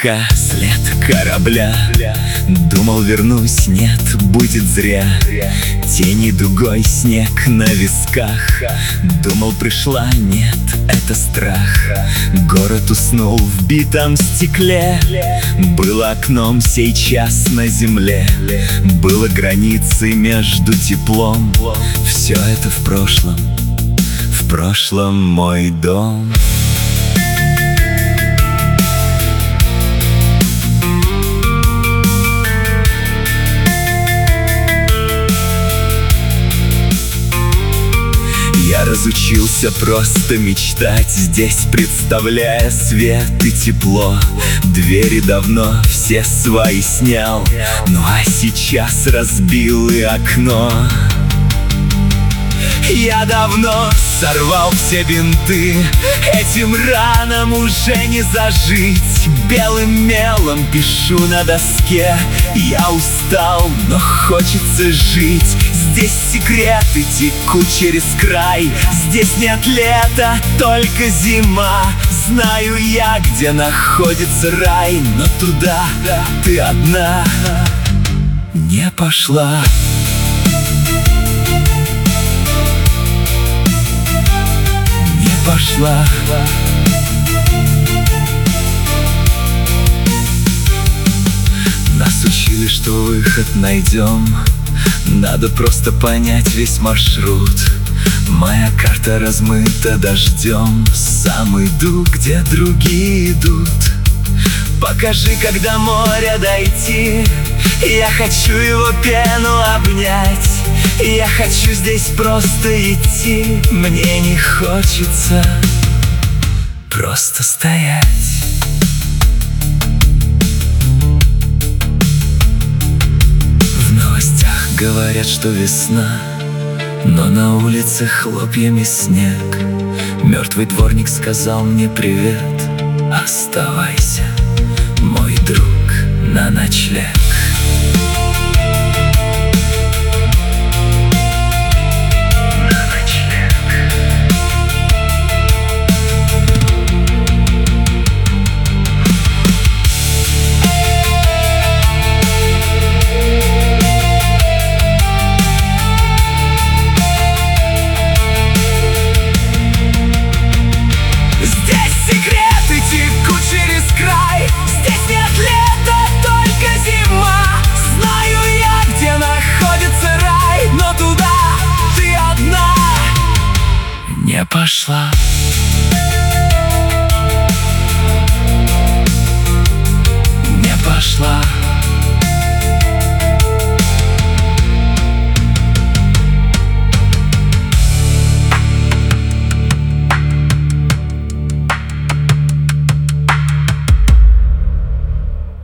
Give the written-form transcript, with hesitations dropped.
река, след корабля. Думал, вернусь, нет, будет зря. Тени дугой, снег на висках. Думал, пришла, нет, это страх. Город уснул в битом стекле. Было окном, сейчас на земле. Было границей между теплом. Все это в прошлом мой дом. Я разучился просто мечтать здесь, представляя свет и тепло. Двери давно все свои снял, ну а сейчас разбил и окно. Я давно сорвал все бинты, этим ранам уже не зажить. Белым мелом пишу на доске. Я устал, но хочется жить. Здесь секреты текут через край. Здесь нет лета, только зима. Знаю я, где находится рай, но туда ты одна не пошла. Пошла. Нас учили, что выход найдем. Надо просто понять весь маршрут. Моя карта размыта дождем. Сам иду, где другие идут. Покажи, как до моря дойти. Я хочу его пену обнять. Я хочу здесь просто идти. Мне не хочется просто стоять. В новостях говорят, что весна, но на улице хлопьями снег. Мертвый дворник сказал мне привет. Оставайся, мой друг, на ночлег. Пошла.